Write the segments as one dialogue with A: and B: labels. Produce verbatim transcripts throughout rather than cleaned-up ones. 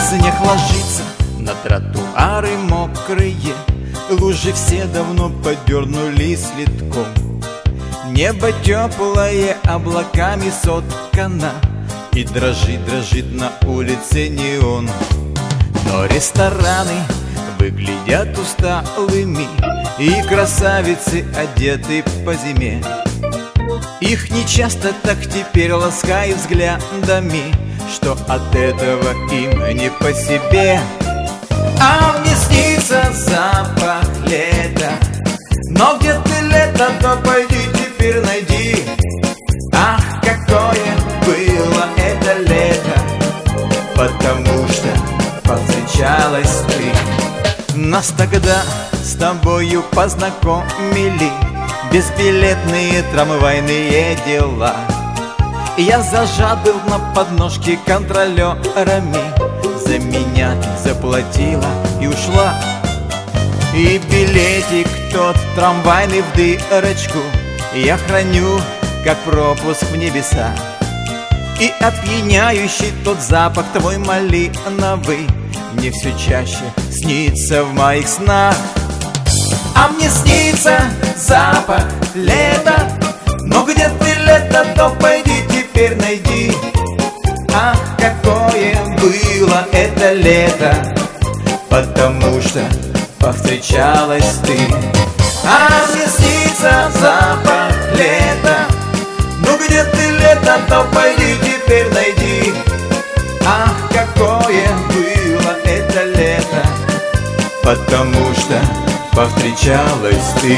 A: Снег ложится на тротуары мокрые, лужи все давно подернулись литком. Небо теплое облаками соткано, и дрожит, дрожит на улице неон. Но рестораны выглядят усталыми, и красавицы одеты по зиме. Их нечасто так теперь ласкают взглядами, что от этого им не по себе. А мне снится запах лета, но где ты, лето, то пойди теперь найди. Ах, какое было это лето, потому что повстречалась ты. Нас тогда с тобою познакомили безбилетные трамвайные дела. Я зажат был на подножке контролерами, за меня заплатила и ушла. И билетик тот трамвайный в дырочку я храню, как пропуск в небеса. И опьяняющий тот запах твой малиновый мне все чаще снится в моих снах. А мне снится запах лета, но где ты, лето, то пойди теперь найди. Ах, какое было это лето, потому что повстречалась ты. А мне снится запах лета, ну где ты, лето, то пойди теперь найди. Ах, какое было это лето, потому что повстречалась ты.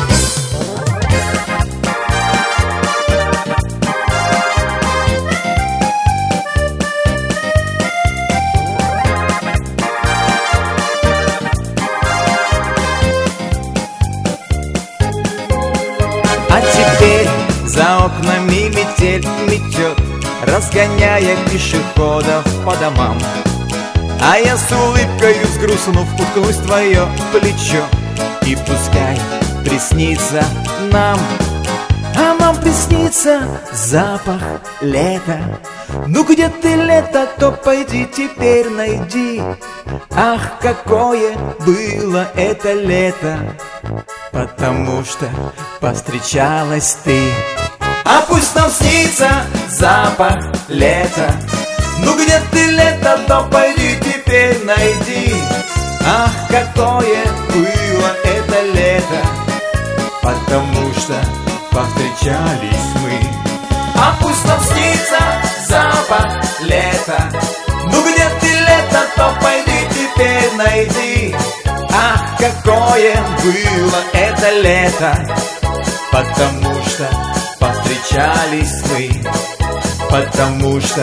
A: А теперь за окнами метель метет, разгоняя пешеходов по домам. А я с улыбкой взгрустнув уткнусь в твое плечо, и пускай приснится нам, а нам приснится запах лета. Ну где ты, лето, то пойди теперь найди. Ах, какое было это лето, потому что повстречалась ты. А пусть нам снится запах лета, ну где ты, лето, то пойди теперь найди. Ах, какое было это лето, потому что повстречались мы. А пусть нам снится запах лета, ну где ты, лето, то пойди теперь найди. Ах, какое было это лето, потому что повстречались мы. Потому что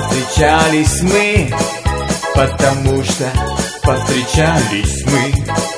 A: повстречались мы, потому что повстречались мы.